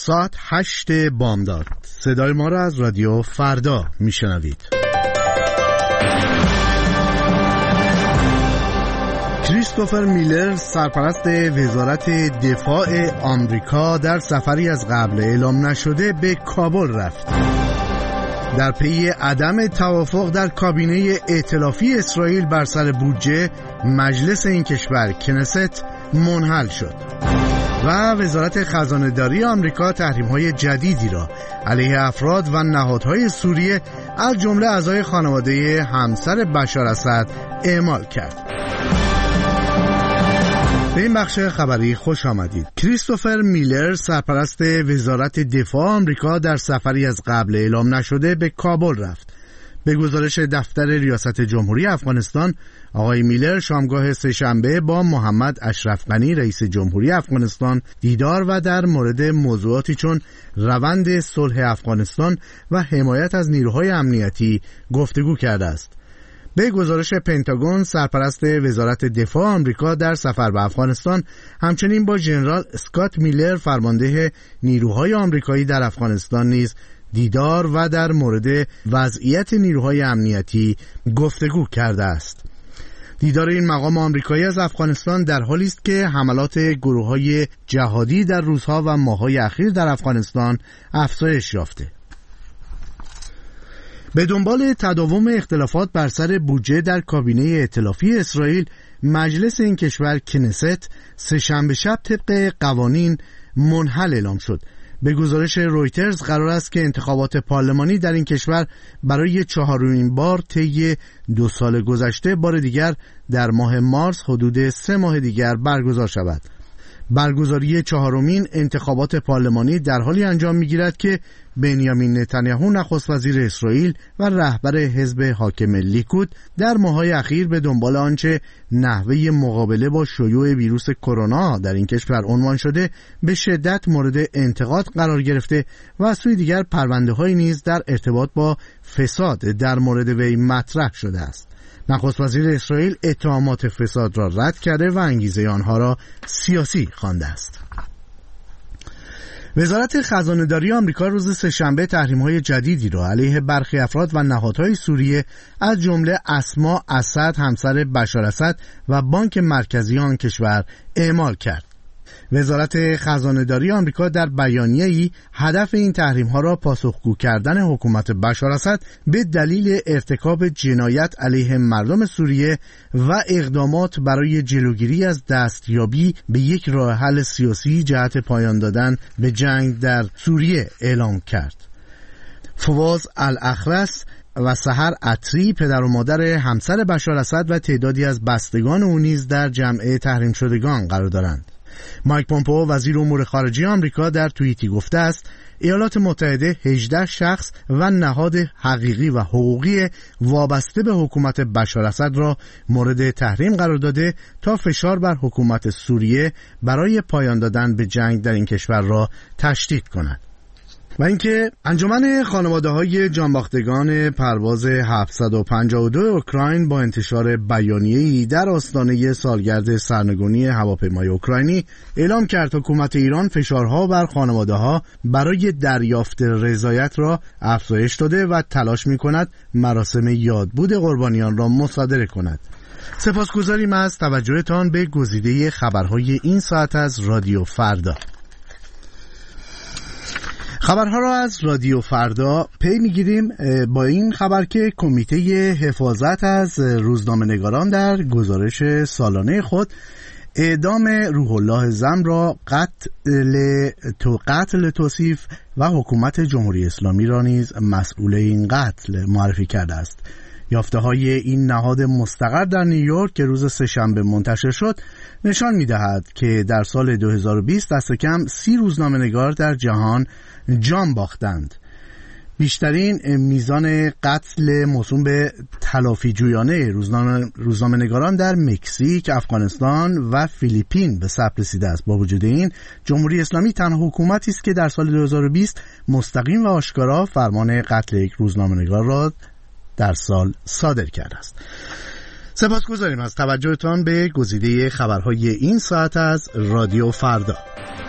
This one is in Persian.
ساعت 8 بامداد. صدای ما را از رادیو فردا میشنوید. کریستوفر میلر، سرپرست وزارت دفاع آمریکا، در سفری از قبل اعلام نشده به کابل رفت. در پی عدم توافق در کابینه ائتلافی اسرائیل بر سر بودجه، مجلس این کشور کنست منحل شد و وزارت خزانه‌داری آمریکا تحریم‌های جدیدی را علیه افراد و نهادهای سوریه از جمله اعضای خانواده همسر بشار اسد اعمال کرد. به این بخش خبری خوش آمدید. کریستوفر میلر، سرپرست وزارت دفاع آمریکا، در سفری از قبل اعلام نشده به کابل رفت. به گزارش دفتر ریاست جمهوری افغانستان، آقای میلر شامگاه سه‌شنبه با محمد اشرف غنی، رئیس جمهوری افغانستان، دیدار و در مورد موضوعاتی چون روند صلح افغانستان و حمایت از نیروهای امنیتی گفتگو کرده است. به گزارش پنتاگون، سرپرست وزارت دفاع آمریکا در سفر به افغانستان همچنین با ژنرال اسکات میلر، فرمانده نیروهای آمریکایی در افغانستان نیز دیدار و در مورد وضعیت نیروهای امنیتی گفتگو کرده است. دیدار این مقام آمریکایی از افغانستان در حالی است که حملات گروه‌های جهادی در روزها و ماه‌های اخیر در افغانستان افزایش یافته. به دنبال تداوم اختلافات بر سر بودجه در کابینه ائتلافی اسرائیل، مجلس این کشور کنست سه‌شنبه شب طبق قوانین منحل اعلام شد. به گزارش رویترز قرار است که انتخابات پارلمانی در این کشور برای 4مین بار طی 2 سال گذشته بار دیگر در ماه مارس حدود 3 ماه دیگر برگزار شود. برگزاری 4مین انتخابات پارلمانی در حالی انجام می‌گیرد که بنیامین نتانیاهو، نخست وزیر اسرائیل و رهبر حزب حاکم لیکود، در ماه‌های اخیر به دنبال آنچه نحوه مقابله با شیوع ویروس کرونا در این کشور عنوان شده به شدت مورد انتقاد قرار گرفته و از سوی دیگر پرونده‌هایی نیز در ارتباط با فساد در مورد وی مطرح شده است. نخست وزیر اسرائیل اتهامات فساد را رد کرده و انگیزه آنها را سیاسی خوانده است. وزارت خزانه‌داری آمریکا روز سه‌شنبه تحریم‌های جدیدی را علیه برخی افراد و نهادهای سوریه از جمله اسما اسد، همسر بشار اسد و بانک مرکزی آن کشور اعمال کرد. وزارت خزانه‌داری آمریکا در بیانیه‌ای هدف این تحریم‌ها را پاسخگو کردن حکومت بشار اسد به دلیل ارتکاب جنایت علیه مردم سوریه و اقدامات برای جلوگیری از دستیابی به یک راه حل سیاسی جهت پایان دادن به جنگ در سوریه اعلام کرد. فواز الاخرس و سحر عطری، پدر و مادر همسر بشار اسد و تعدادی از بستگان او نیز در جمع تحریم شدگان قرار دارند. مایک پومپئو، وزیر امور خارجه آمریکا، در توییتی گفته است ایالات متحده 18 شخص و نهاد حقیقی و حقوقی وابسته به حکومت بشار اسد را مورد تحریم قرار داده تا فشار بر حکومت سوریه برای پایان دادن به جنگ در این کشور را تشدید کند. و اینکه انجمن خانواده‌های جانباختگان پرواز 752 اوکراین با انتشار بیانیه‌ای در آستانه سالگرد سرنگونی هواپیمای اوکراینی اعلام کرد حکومت ایران فشارها بر خانواده‌ها برای دریافت رضایت را افزایش داده و تلاش می‌کند مراسم یادبود قربانیان را مصادره کند. سپاسگزاریم از توجهتان به گزیده خبرهای این ساعت از رادیو فردا. خبرها را از رادیو فردا پی میگیریم با این خبر که کمیته حفاظت از روزنامه‌نگاران در گزارش سالانه خود اعدام روح الله زم را قتل توصیف و حکومت جمهوری اسلامی را نیز مسئول این قتل معرفی کرده است. یافته‌های این نهاد مستقر در نیویورک که روز سه‌شنبه منتشر شد نشان می‌دهد که در سال 2020 دست کم 30 روزنامه‌نگار در جهان جان باختند. بیشترین میزان قتل موسوم به تلافی جویانه روزنامه‌نگاران در مکزیک، افغانستان و فیلیپین به ثبت رسیده است. با وجود این، جمهوری اسلامی تنها حکومتی است که در سال 2020 مستقیم و آشکارا فرمان قتل یک روزنامه‌نگار را در سال صادر کرده است. سپاسگزاریم از توجهتان به گزیده خبرهای این ساعت از رادیو فردا.